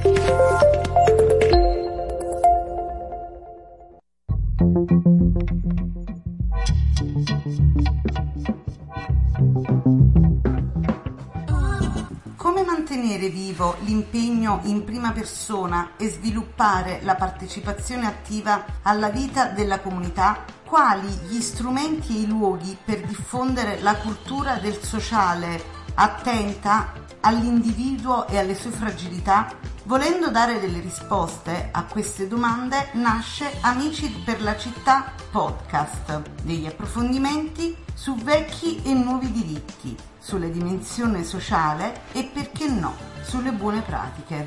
Come mantenere vivo l'impegno in prima persona e sviluppare la partecipazione attiva alla vita della comunità? Quali gli strumenti e i luoghi per diffondere la cultura del sociale attenta all'individuo e alle sue fragilità? Volendo dare delle risposte a queste domande nasce Amici per la Città Podcast, degli approfondimenti su vecchi e nuovi diritti, sulla dimensione sociale e, perché no, sulle buone pratiche.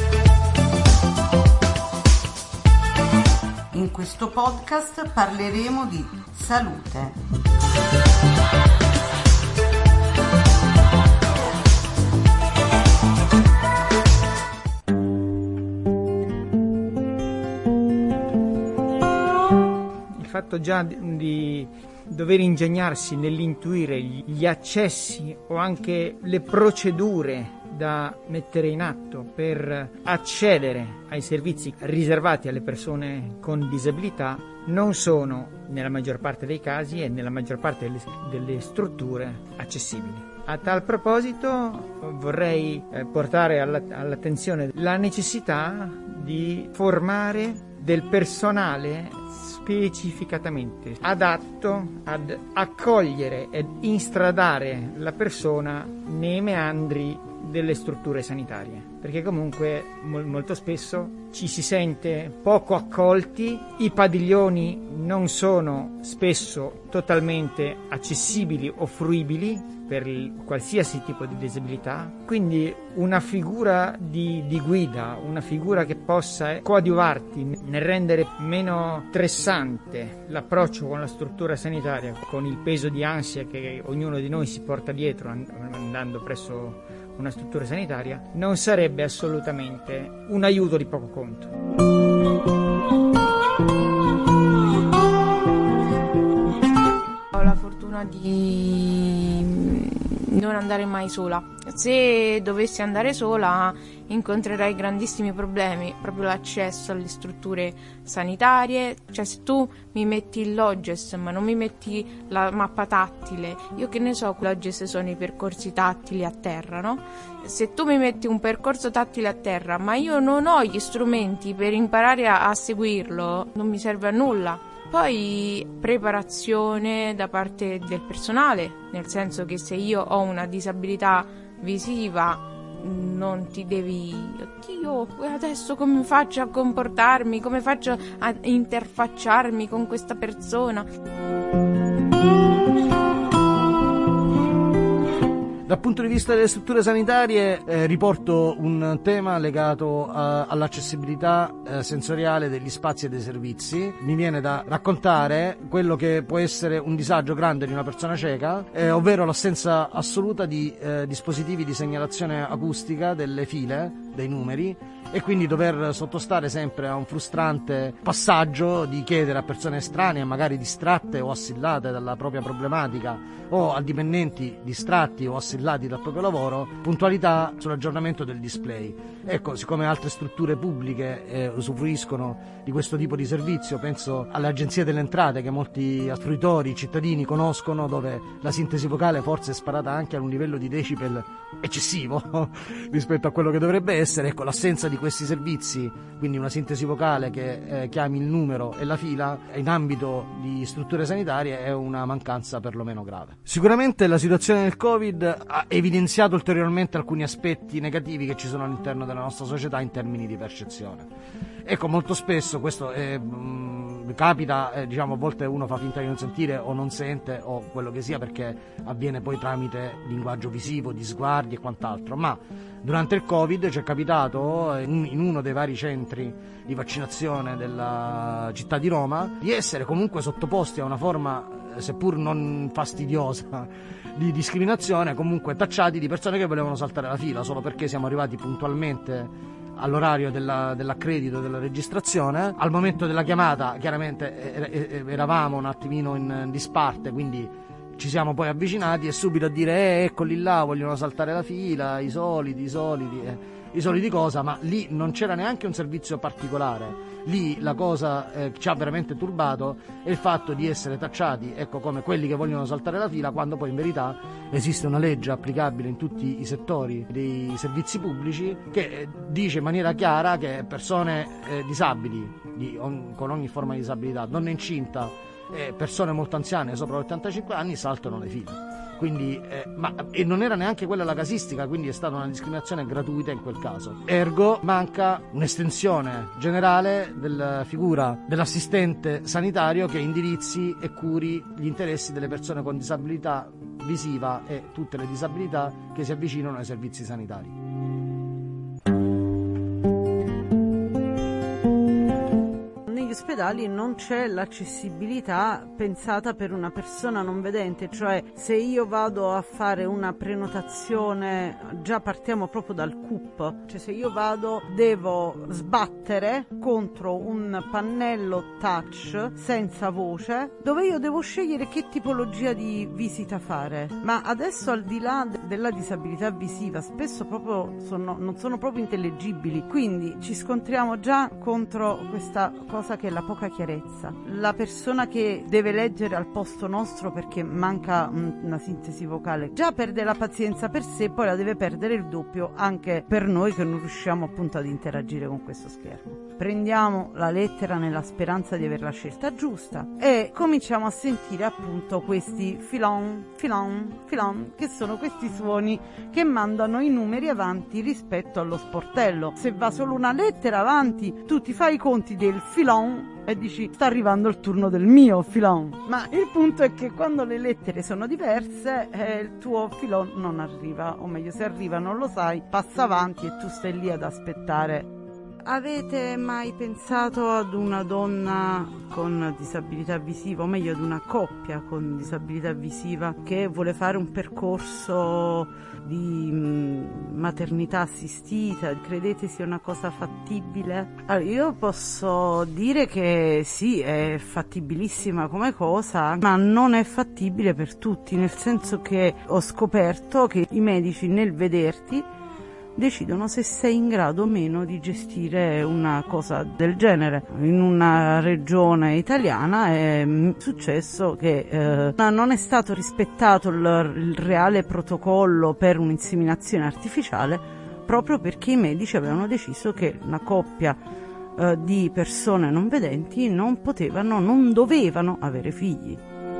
In questo podcast parleremo di salute. Il fatto già di dover ingegnarsi nell'intuire gli accessi o anche le procedure da mettere in atto per accedere ai servizi riservati alle persone con disabilità non sono, nella maggior parte dei casi e nella maggior parte delle strutture, accessibili. A tal proposito vorrei portare all'attenzione la necessità di formare del personale specificatamente adatto ad accogliere ed instradare la persona nei meandri delle strutture sanitarie, perché comunque molto spesso ci si sente poco accolti, i padiglioni non sono spesso totalmente accessibili o fruibili per qualsiasi tipo di disabilità, quindi una figura di guida, una figura che possa coadiuvarti nel rendere meno stressante l'approccio con la struttura sanitaria, con il peso di ansia che ognuno di noi si porta dietro andando presso una struttura sanitaria, non sarebbe assolutamente un aiuto di poco conto. Ho la fortuna di non andare mai sola. Se dovessi andare sola incontrerai grandissimi problemi, proprio l'accesso alle strutture sanitarie. Cioè, se tu mi metti il Logges ma non mi metti la mappa tattile, io che ne so, Logges sono i percorsi tattili a terra, no? Se tu mi metti un percorso tattile a terra ma io non ho gli strumenti per imparare a seguirlo, non mi serve a nulla. Poi preparazione da parte del personale, nel senso che se io ho una disabilità visiva non ti devi, oddio, adesso come faccio a comportarmi, come faccio a interfacciarmi con questa persona. Dal punto di vista delle strutture sanitarie riporto un tema legato all'accessibilità sensoriale degli spazi e dei servizi. Mi viene da raccontare quello che può essere un disagio grande di una persona cieca, ovvero l'assenza assoluta di dispositivi di segnalazione acustica delle file, dei numeri, e quindi dover sottostare sempre a un frustrante passaggio di chiedere a persone estranee, magari distratte o assillate dalla propria problematica, o a dipendenti distratti o assillati dal proprio lavoro, puntualità sull'aggiornamento del display. Ecco, siccome altre strutture pubbliche usufruiscono di questo tipo di servizio, penso alle agenzie delle entrate che molti fruitori, cittadini conoscono, dove la sintesi vocale forse è sparata anche a un livello di decibel eccessivo rispetto a quello che dovrebbe essere. Ecco, l'assenza di questi servizi, quindi una sintesi vocale che chiami il numero e la fila, in ambito di strutture sanitarie è una mancanza perlomeno grave. Sicuramente la situazione del Covid ha evidenziato ulteriormente alcuni aspetti negativi che ci sono all'interno della nostra società in termini di percezione. Ecco, molto spesso questo capita, diciamo, a volte uno fa finta di non sentire o non sente o quello che sia, perché avviene poi tramite linguaggio visivo, di sguardi e quant'altro, ma durante il Covid ci è capitato in uno dei vari centri di vaccinazione della città di Roma di essere comunque sottoposti a una forma, seppur non fastidiosa, di discriminazione, comunque tacciati di persone che volevano saltare la fila solo perché siamo arrivati puntualmente all'orario dell'accredito, della registrazione. Al momento della chiamata chiaramente eravamo un attimino in disparte, quindi ci siamo poi avvicinati e subito a dire eccoli là, vogliono saltare la fila, i soliti. i soliti cosa, ma lì non c'era neanche un servizio particolare. Lì la cosa ci ha veramente turbato è il fatto di essere tacciati, ecco, come quelli che vogliono saltare la fila, quando poi in verità esiste una legge applicabile in tutti i settori dei servizi pubblici che dice in maniera chiara che persone disabili con ogni forma di disabilità, donne incinta e persone molto anziane sopra gli 85 anni saltano le file. Quindi, e non era neanche quella la casistica, quindi è stata una discriminazione gratuita in quel caso. Ergo manca un'estensione generale della figura dell'assistente sanitario che indirizzi e curi gli interessi delle persone con disabilità visiva e tutte le disabilità che si avvicinano ai servizi sanitari. Ospedali non c'è l'accessibilità pensata per una persona non vedente, cioè se io vado a fare una prenotazione, già partiamo proprio dal CUP, cioè se io vado devo sbattere contro un pannello touch senza voce dove io devo scegliere che tipologia di visita fare, ma adesso al di là della disabilità visiva spesso proprio non sono proprio intellegibili, quindi ci scontriamo già contro questa cosa che è la poca chiarezza. La persona che deve leggere al posto nostro perché manca una sintesi vocale già perde la pazienza per sé, poi la deve perdere il doppio anche per noi che non riusciamo appunto ad interagire con questo schermo. Prendiamo la lettera nella speranza di aver la scelta giusta e cominciamo a sentire appunto questi filon, filon, filon, che sono questi suoni che mandano i numeri avanti rispetto allo sportello. Se va solo una lettera avanti, tu ti fai i conti del filon e dici sta arrivando il turno del mio filon, ma il punto è che quando le lettere sono diverse il tuo filon non arriva, o meglio se arriva non lo sai, passa avanti e tu stai lì ad aspettare. Avete mai pensato ad una donna con disabilità visiva, o meglio ad una coppia con disabilità visiva che vuole fare un percorso di maternità assistita? Credete sia una cosa fattibile? Allora, io posso dire che sì, è fattibilissima come cosa, ma non è fattibile per tutti, nel senso che ho scoperto che i medici nel vederti decidono se sei in grado o meno di gestire una cosa del genere. In una regione italiana è successo che non è stato rispettato il reale protocollo per un'inseminazione artificiale proprio perché i medici avevano deciso che una coppia di persone non vedenti non dovevano avere figli.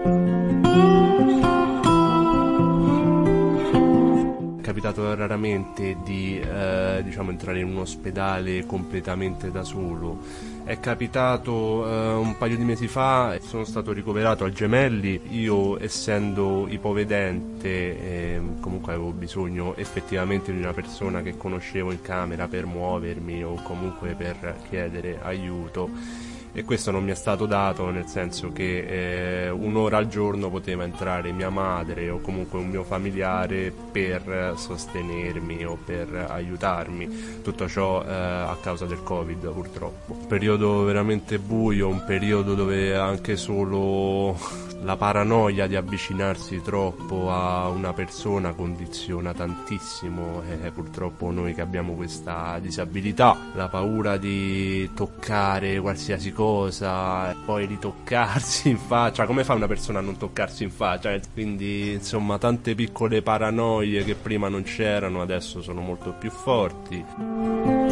È capitato raramente di entrare in un ospedale completamente da solo. È capitato un paio di mesi fa, sono stato ricoverato al Gemelli. Io, essendo ipovedente, comunque avevo bisogno effettivamente di una persona che conoscevo in camera per muovermi o comunque per chiedere aiuto. E questo non mi è stato dato, nel senso che un'ora al giorno poteva entrare mia madre o comunque un mio familiare per sostenermi o per aiutarmi. Tutto ciò a causa del Covid, purtroppo. Un periodo veramente buio, un periodo dove anche solo la paranoia di avvicinarsi troppo a una persona condiziona tantissimo, purtroppo noi che abbiamo questa disabilità, la paura di toccare qualsiasi cosa e poi ritoccarsi in faccia. Come fa una persona a non toccarsi in faccia? Quindi insomma tante piccole paranoie che prima non c'erano adesso sono molto più forti.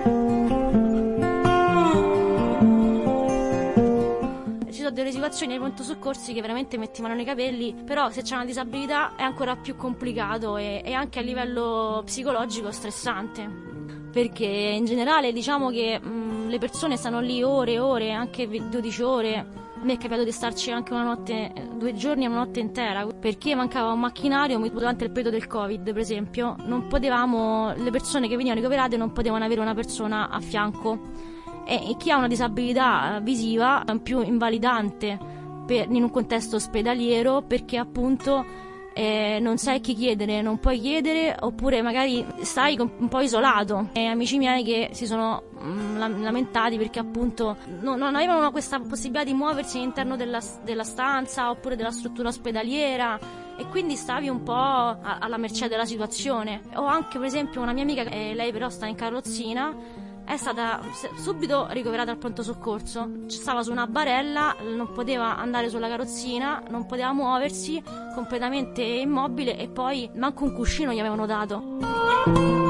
Delle situazioni ai pronto soccorsi che veramente mettevano nei capelli, però se c'è una disabilità è ancora più complicato e anche a livello psicologico stressante, perché in generale diciamo che le persone stanno lì ore e ore, anche 12 ore. A me è capitato di starci anche una notte, 2 giorni e una notte intera, perché mancava un macchinario durante il periodo del Covid, per esempio. Le persone che venivano ricoverate non potevano avere una persona a fianco. E chi ha una disabilità visiva è più invalidante in un contesto ospedaliero, perché appunto non sai chi chiedere, non puoi chiedere, oppure magari stai un po' isolato. Amici miei che si sono lamentati perché appunto non avevano questa possibilità di muoversi all'interno della stanza oppure della struttura ospedaliera, e quindi stavi un po' alla mercé della situazione. Ho anche per esempio una mia amica, lei però sta in carrozzina, è stata subito ricoverata al pronto soccorso, stava su una barella, non poteva andare sulla carrozzina, non poteva muoversi, completamente immobile, e poi manco un cuscino gli avevano dato.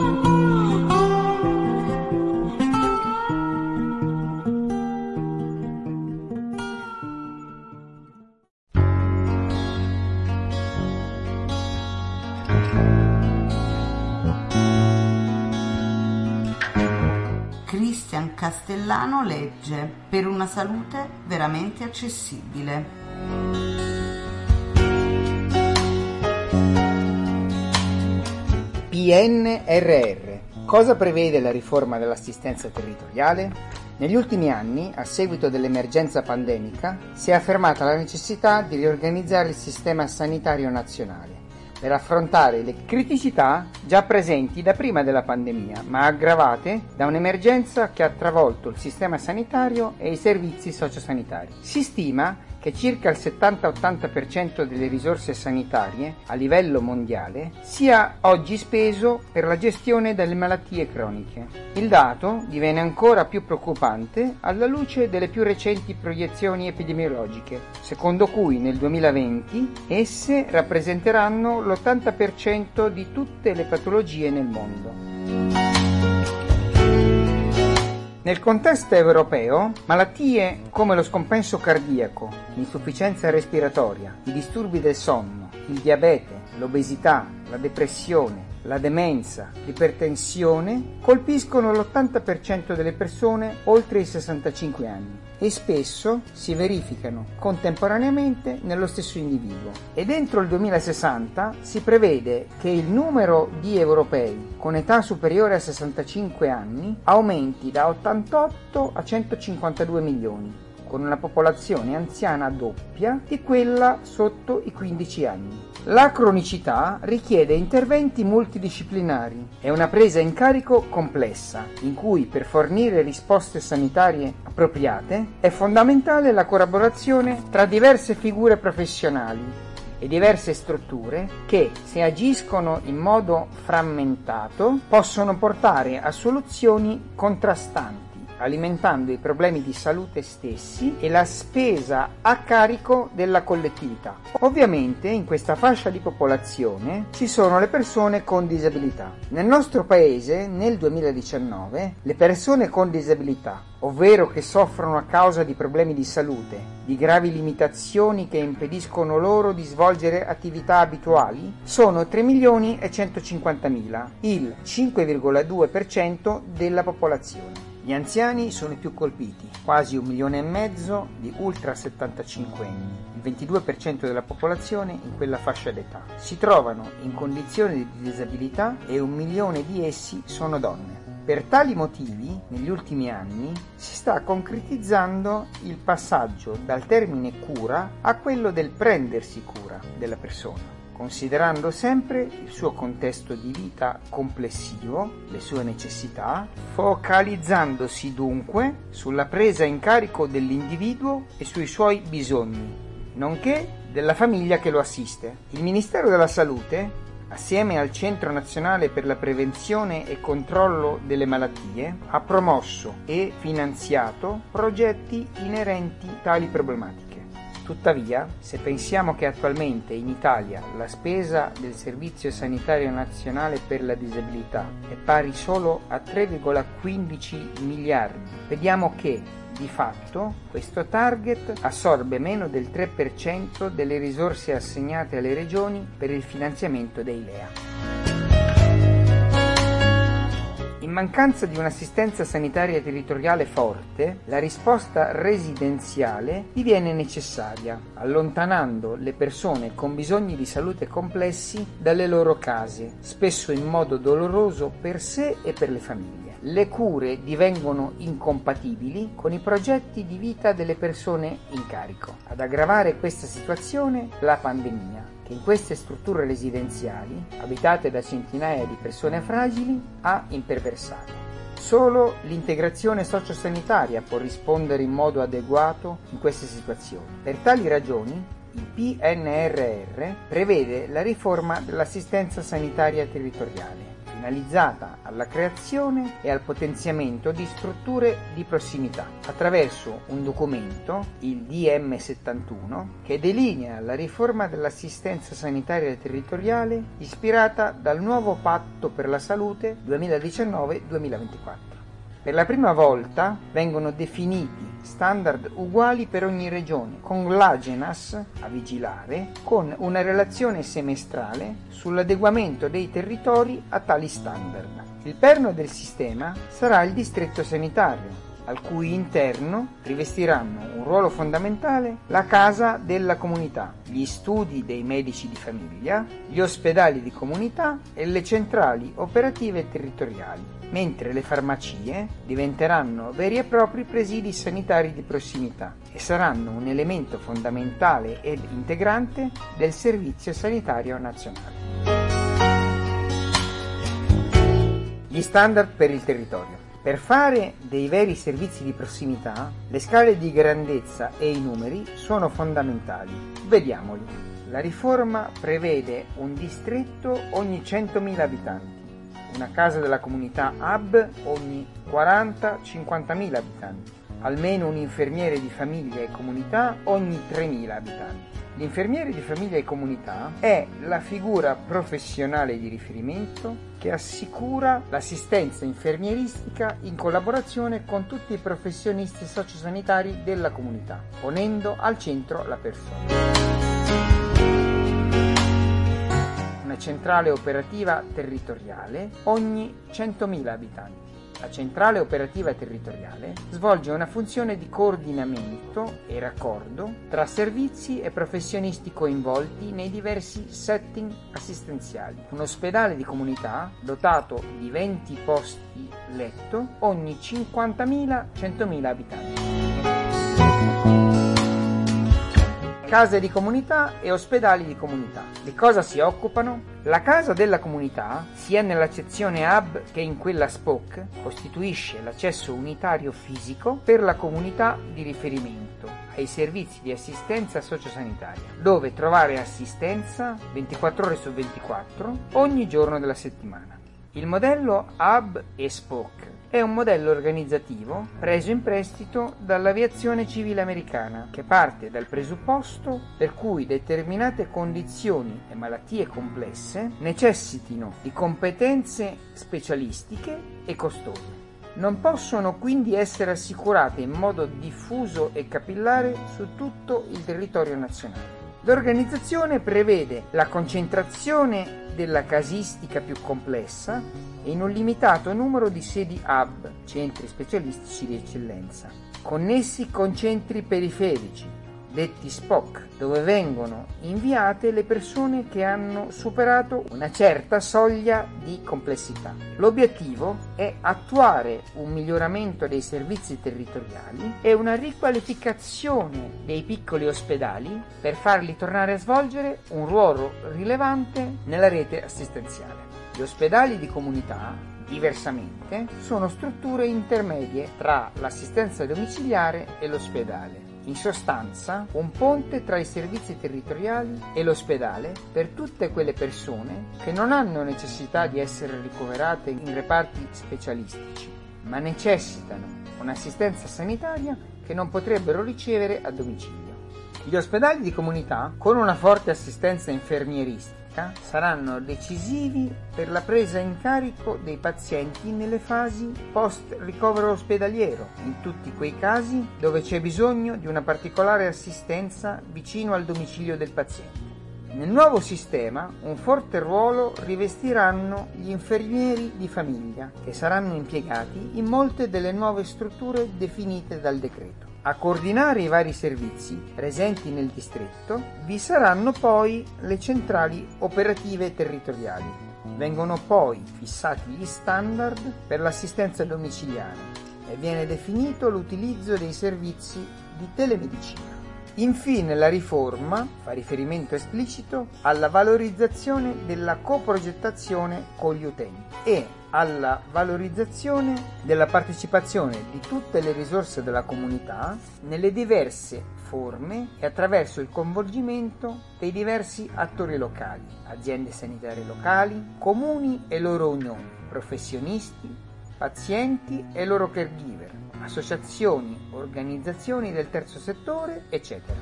Cristian Castellano legge Per una salute veramente accessibile. PNRR. Cosa prevede la riforma dell'assistenza territoriale? Negli ultimi anni, a seguito dell'emergenza pandemica, si è affermata la necessità di riorganizzare il sistema sanitario nazionale per affrontare le criticità già presenti da prima della pandemia, ma aggravate da un'emergenza che ha travolto il sistema sanitario e i servizi sociosanitari. Si stima che circa il 70-80% delle risorse sanitarie a livello mondiale sia oggi speso per la gestione delle malattie croniche. Il dato diviene ancora più preoccupante alla luce delle più recenti proiezioni epidemiologiche, secondo cui nel 2020 esse rappresenteranno l'80% di tutte le patologie nel mondo. Nel contesto europeo, malattie come lo scompenso cardiaco, l'insufficienza respiratoria, i disturbi del sonno, il diabete, l'obesità, la depressione, la demenza, l'ipertensione colpiscono l'80% delle persone oltre i 65 anni e spesso si verificano contemporaneamente nello stesso individuo. E entro il 2060 si prevede che il numero di europei con età superiore a 65 anni aumenti da 88 a 152 milioni, con una popolazione anziana doppia di quella sotto i 15 anni. La cronicità richiede interventi multidisciplinari e una presa in carico complessa, in cui per fornire risposte sanitarie appropriate è fondamentale la collaborazione tra diverse figure professionali e diverse strutture che, se agiscono in modo frammentato, possono portare a soluzioni contrastanti, alimentando i problemi di salute stessi e la spesa a carico della collettività. Ovviamente in questa fascia di popolazione ci sono le persone con disabilità. Nel nostro paese, nel 2019, le persone con disabilità, ovvero che soffrono a causa di problemi di salute, di gravi limitazioni che impediscono loro di svolgere attività abituali, sono 3.150.000, il 5,2% della popolazione. Gli anziani sono i più colpiti, quasi 1,5 milioni di ultra 75 anni, il 22% della popolazione in quella fascia d'età. Si trovano in condizioni di disabilità e 1 milione di essi sono donne. Per tali motivi, negli ultimi anni, si sta concretizzando il passaggio dal termine cura a quello del prendersi cura della persona, considerando sempre il suo contesto di vita complessivo, le sue necessità, focalizzandosi dunque sulla presa in carico dell'individuo e sui suoi bisogni, nonché della famiglia che lo assiste. Il Ministero della Salute, assieme al Centro Nazionale per la Prevenzione e Controllo delle Malattie, ha promosso e finanziato progetti inerenti a tali problematiche. Tuttavia, se pensiamo che attualmente in Italia la spesa del Servizio Sanitario Nazionale per la Disabilità è pari solo a 3,15 miliardi, vediamo che, di fatto, questo target assorbe meno del 3% delle risorse assegnate alle regioni per il finanziamento dei LEA. In mancanza di un'assistenza sanitaria territoriale forte, la risposta residenziale diviene necessaria, allontanando le persone con bisogni di salute complessi dalle loro case, spesso in modo doloroso per sé e per le famiglie. Le cure divengono incompatibili con i progetti di vita delle persone in carico. Ad aggravare questa situazione, la pandemia, che in queste strutture residenziali, abitate da centinaia di persone fragili, ha imperversato. Solo l'integrazione sociosanitaria può rispondere in modo adeguato in queste situazioni. Per tali ragioni, Il PNRR prevede la riforma dell'assistenza sanitaria territoriale, finalizzata alla creazione e al potenziamento di strutture di prossimità, attraverso un documento, il DM71, che delinea la riforma dell'assistenza sanitaria territoriale ispirata dal nuovo Patto per la Salute 2019-2024. Per la prima volta vengono definiti standard uguali per ogni regione, con l'Agenas a vigilare, con una relazione semestrale sull'adeguamento dei territori a tali standard. Il perno del sistema sarà il distretto sanitario, al cui interno rivestiranno un ruolo fondamentale la casa della comunità, gli studi dei medici di famiglia, gli ospedali di comunità e le centrali operative territoriali, mentre le farmacie diventeranno veri e propri presidi sanitari di prossimità e saranno un elemento fondamentale ed integrante del Servizio Sanitario Nazionale. Gli standard per il territorio. Per fare dei veri servizi di prossimità, le scale di grandezza e i numeri sono fondamentali. Vediamoli. La riforma prevede un distretto ogni 100.000 abitanti, una casa della comunità hub ogni 40-50.000 abitanti, almeno un infermiere di famiglia e comunità ogni 3.000 abitanti. L'infermiere di famiglia e comunità è la figura professionale di riferimento che assicura l'assistenza infermieristica in collaborazione con tutti i professionisti sociosanitari della comunità, ponendo al centro la persona. Una centrale operativa territoriale ogni 100.000 abitanti. La centrale operativa territoriale svolge una funzione di coordinamento e raccordo tra servizi e professionisti coinvolti nei diversi setting assistenziali. Un ospedale di comunità dotato di 20 posti letto ogni 50.000-100.000 abitanti. Case di comunità e ospedali di comunità. Di cosa si occupano? La casa della comunità, sia nell'accezione hub che in quella spoke, costituisce l'accesso unitario fisico per la comunità di riferimento ai servizi di assistenza sociosanitaria, dove trovare assistenza 24 ore su 24 ogni giorno della settimana. Il modello hub e spoke è un modello organizzativo preso in prestito dall'aviazione civile americana, che parte dal presupposto per cui determinate condizioni e malattie complesse necessitino di competenze specialistiche e costose. Non possono quindi essere assicurate in modo diffuso e capillare su tutto il territorio nazionale. L'organizzazione prevede la concentrazione della casistica più complessa e in un limitato numero di sedi hub, centri specialistici di eccellenza, connessi con centri periferici, detti SPOC, dove vengono inviate le persone che hanno superato una certa soglia di complessità. L'obiettivo è attuare un miglioramento dei servizi territoriali e una riqualificazione dei piccoli ospedali per farli tornare a svolgere un ruolo rilevante nella rete assistenziale. Gli ospedali di comunità, diversamente, sono strutture intermedie tra l'assistenza domiciliare e l'ospedale. In sostanza, un ponte tra i servizi territoriali e l'ospedale per tutte quelle persone che non hanno necessità di essere ricoverate in reparti specialistici, ma necessitano un'assistenza sanitaria che non potrebbero ricevere a domicilio. Gli ospedali di comunità, con una forte assistenza infermieristica, saranno decisivi per la presa in carico dei pazienti nelle fasi post-ricovero ospedaliero, in tutti quei casi dove c'è bisogno di una particolare assistenza vicino al domicilio del paziente. Nel nuovo sistema un forte ruolo rivestiranno gli infermieri di famiglia, che saranno impiegati in molte delle nuove strutture definite dal decreto. A coordinare i vari servizi presenti nel distretto vi saranno poi le centrali operative territoriali. Vengono poi fissati gli standard per l'assistenza domiciliare e viene definito l'utilizzo dei servizi di telemedicina. Infine la riforma fa riferimento esplicito alla valorizzazione della coprogettazione con gli utenti e alla valorizzazione della partecipazione di tutte le risorse della comunità nelle diverse forme e attraverso il coinvolgimento dei diversi attori locali, aziende sanitarie locali, comuni e loro unioni, professionisti, pazienti e loro caregiver, associazioni, organizzazioni del terzo settore, eccetera.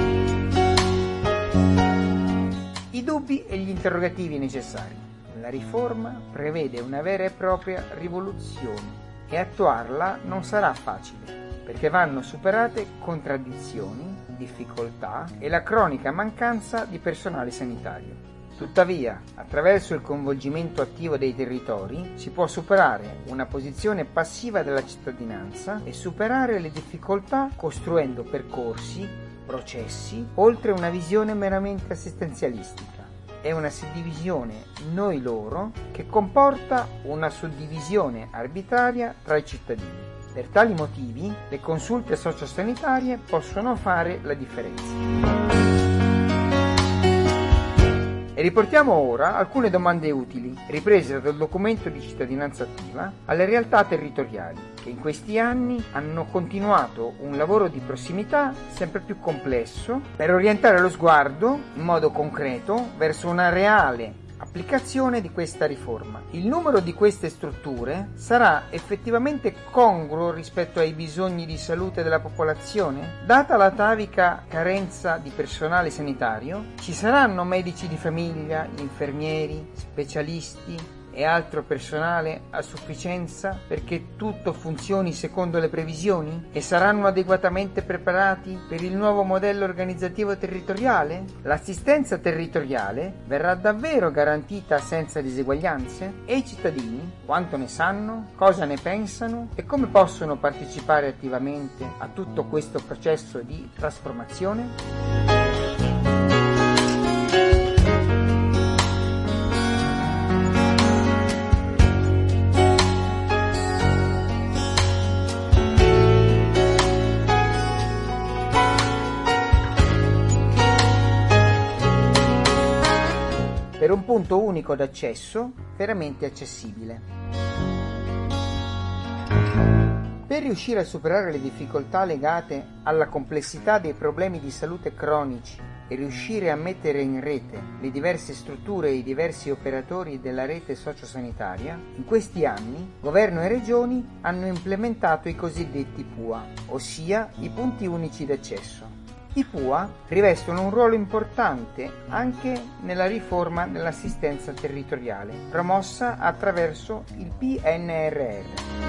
I dubbi e gli interrogativi necessari. La riforma prevede una vera e propria rivoluzione e attuarla non sarà facile, perché vanno superate contraddizioni, difficoltà e la cronica mancanza di personale sanitario. Tuttavia, attraverso il coinvolgimento attivo dei territori, si può superare una posizione passiva della cittadinanza e superare le difficoltà costruendo percorsi, processi, oltre una visione meramente assistenzialistica. È una suddivisione noi-loro che comporta una suddivisione arbitraria tra i cittadini. Per tali motivi, le consulte sociosanitarie possono fare la differenza. E riportiamo ora alcune domande utili, riprese dal documento di cittadinanza attiva, alle realtà territoriali, che in questi anni hanno continuato un lavoro di prossimità sempre più complesso per orientare lo sguardo in modo concreto verso una reale applicazione di questa riforma. Il numero di queste strutture sarà effettivamente congruo rispetto ai bisogni di salute della popolazione? Data l'atavica carenza di personale sanitario, ci saranno medici di famiglia, infermieri, specialisti e altro personale a sufficienza perché tutto funzioni secondo le previsioni? E saranno adeguatamente preparati per il nuovo modello organizzativo territoriale? L'assistenza territoriale verrà davvero garantita senza diseguaglianze? E i cittadini quanto ne sanno, cosa ne pensano e come possono partecipare attivamente a tutto questo processo di trasformazione? Per un punto unico d'accesso veramente accessibile. Per riuscire a superare le difficoltà legate alla complessità dei problemi di salute cronici e riuscire a mettere in rete le diverse strutture e i diversi operatori della rete sociosanitaria, in questi anni governo e regioni hanno implementato i cosiddetti PUA, ossia i punti unici d'accesso. I PUA rivestono un ruolo importante anche nella riforma dell'assistenza territoriale, promossa attraverso il PNRR.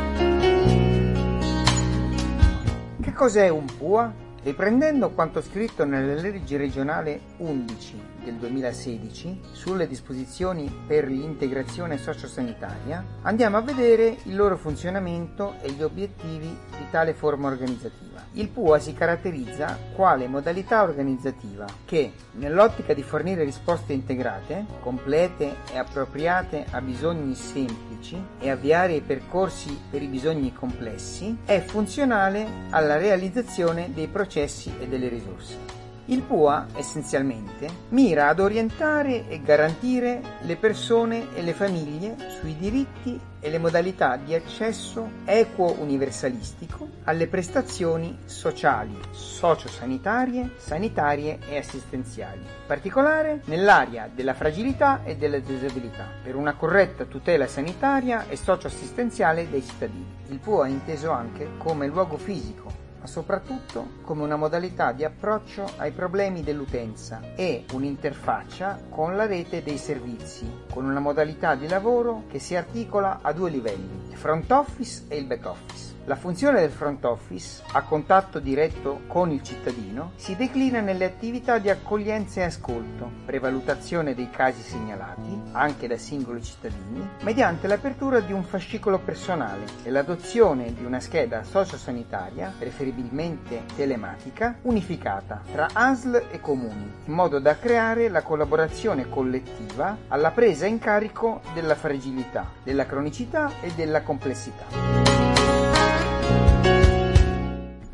Che cos'è un PUA? Riprendendo quanto scritto nella legge regionale 11 del 2016 sulle disposizioni per l'integrazione sociosanitaria, andiamo a vedere il loro funzionamento e gli obiettivi di tale forma organizzativa. Il PUA si caratterizza quale modalità organizzativa che, nell'ottica di fornire risposte integrate, complete e appropriate a bisogni semplici e avviare i percorsi per i bisogni complessi, è funzionale alla realizzazione dei processi e delle risorse. Il PUA, essenzialmente, mira ad orientare e garantire le persone e le famiglie sui diritti e le modalità di accesso equo universalistico alle prestazioni sociali, sociosanitarie, sanitarie e assistenziali, in particolare nell'area della fragilità e della disabilità, per una corretta tutela sanitaria e socioassistenziale dei cittadini. Il PUA è inteso anche come luogo fisico, ma soprattutto come una modalità di approccio ai problemi dell'utenza e un'interfaccia con la rete dei servizi, con una modalità di lavoro che si articola a due livelli, il front office e il back office. La funzione del front office, a contatto diretto con il cittadino, si declina nelle attività di accoglienza e ascolto, prevalutazione dei casi segnalati, anche da singoli cittadini, mediante l'apertura di un fascicolo personale e l'adozione di una scheda sociosanitaria, preferibilmente telematica, unificata tra ASL e comuni, in modo da creare la collaborazione collettiva alla presa in carico della fragilità, della cronicità e della complessità.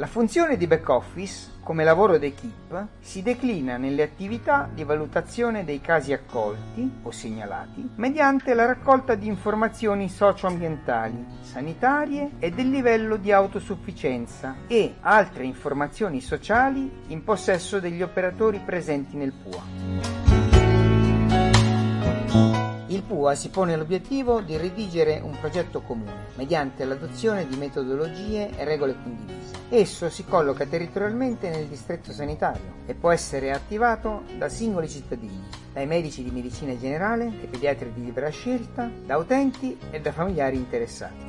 La funzione di back office, come lavoro d'equipe, si declina nelle attività di valutazione dei casi accolti o segnalati mediante la raccolta di informazioni socioambientali, sanitarie e del livello di autosufficienza e altre informazioni sociali in possesso degli operatori presenti nel PUA. Il PUA si pone l'obiettivo di redigere un progetto comune mediante l'adozione di metodologie e regole condivise. Esso si colloca territorialmente nel distretto sanitario e può essere attivato da singoli cittadini, dai medici di medicina generale, dai pediatri di libera scelta, da utenti e da familiari interessati.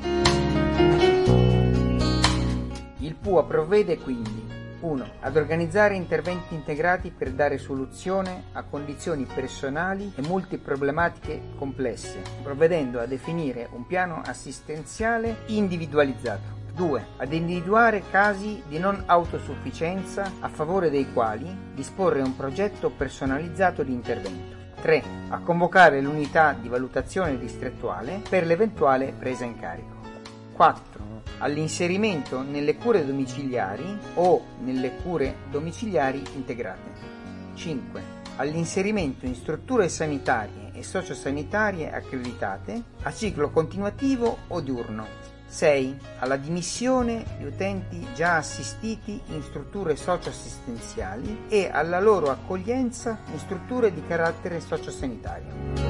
Il PUA provvede quindi 1. Ad organizzare interventi integrati per dare soluzione a condizioni personali e multiproblematiche complesse, provvedendo a definire un piano assistenziale individualizzato. 2. Ad individuare casi di non autosufficienza a favore dei quali disporre un progetto personalizzato di intervento. 3. A convocare l'unità di valutazione distrettuale per l'eventuale presa in carico. 4. All'inserimento nelle cure domiciliari o nelle cure domiciliari integrate. 5. All'inserimento in strutture sanitarie e sociosanitarie accreditate a ciclo continuativo o diurno. 6. Alla dimissione di utenti già assistiti in strutture socioassistenziali e alla loro accoglienza in strutture di carattere sociosanitario.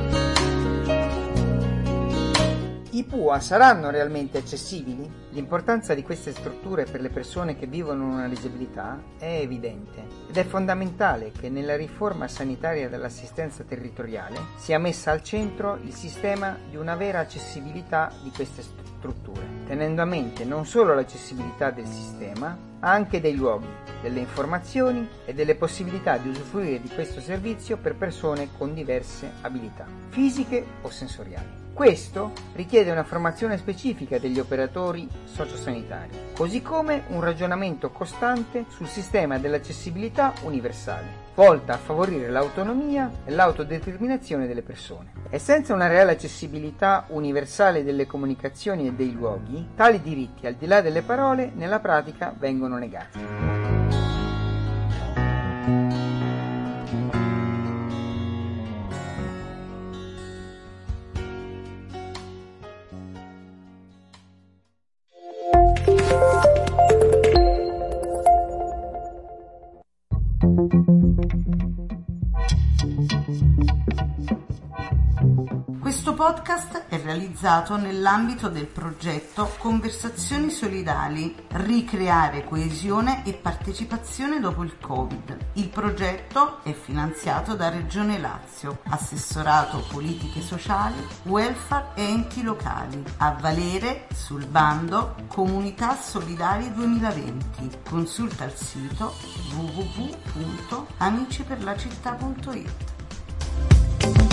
I PUA saranno realmente accessibili? L'importanza di queste strutture per le persone che vivono una disabilità è evidente ed è fondamentale che nella riforma sanitaria dell'assistenza territoriale sia messa al centro il sistema di una vera accessibilità di queste strutture, tenendo a mente non solo l'accessibilità del sistema, ma anche dei luoghi, delle informazioni e delle possibilità di usufruire di questo servizio per persone con diverse abilità, fisiche o sensoriali. Questo richiede una formazione specifica degli operatori sociosanitari, così come un ragionamento costante sul sistema dell'accessibilità universale, volta a favorire l'autonomia e l'autodeterminazione delle persone. E senza una reale accessibilità universale delle comunicazioni e dei luoghi, tali diritti, al di là delle parole, nella pratica vengono negati. Questo podcast è realizzato nell'ambito del progetto Conversazioni Solidali, ricreare coesione e partecipazione dopo il Covid. Il progetto è finanziato da Regione Lazio, Assessorato Politiche Sociali, Welfare e Enti Locali, a valere sul bando Comunità Solidali 2020. Consulta il sito www.amiciperlacittà.it.